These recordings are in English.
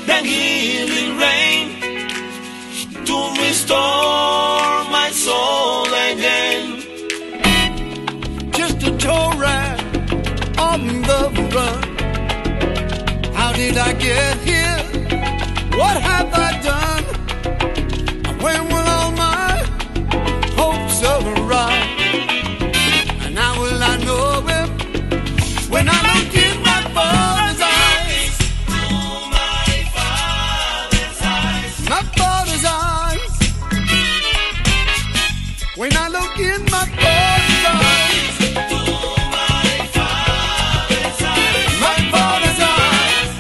then healing rain to restore my soul again. Just a toll ride on the run. How did I get here? What have I done? When will all my hopes arrive? And how will I know him? When I look in my Father's eyes. Oh, my Father's eyes. My Father's eyes. When I look in my Father's eyes. Oh, my Father's eyes. My Father's eyes.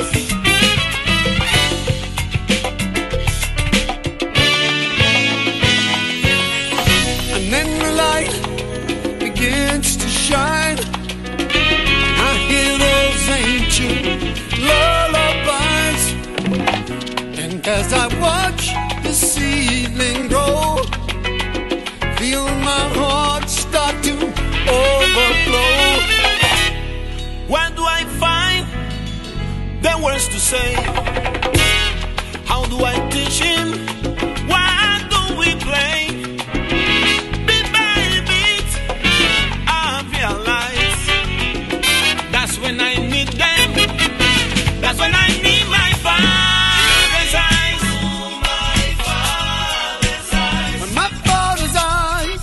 And then the light begins to shine. I hear those ancient lullabies. And as I watch the seedling grow, feel my heart start to overflow. Where do I find the words to say? How do I teach him? Why do we play? Bit by bit, I realize that's when I need them. That's when I need my Father's eyes. Oh, my Father's eyes. My Father's eyes.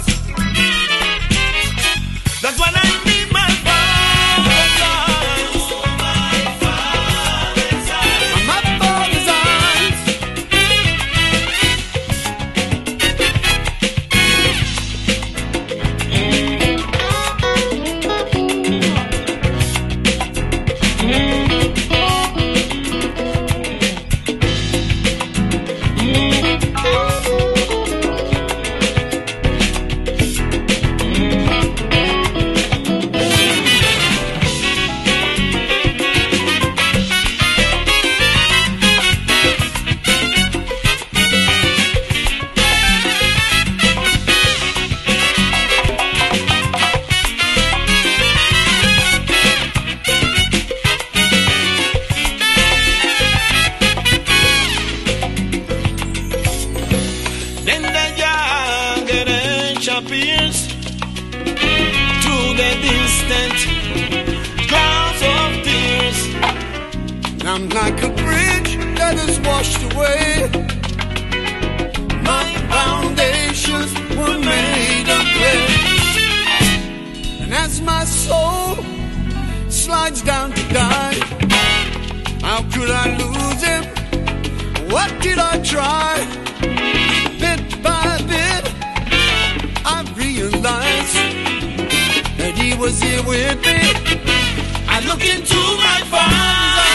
That's when I need my Father's eyes. Oh, my Father's eyes. My Father's eyes. Then the jagged edge appears through the distant clouds of tears. I'm like a bridge that is washed away. My foundations were made of clay. And as my soul slides down to die, how could I lose him? What did I try? Bit by bit, I realized that he was here with me. I look into my Father's eyes.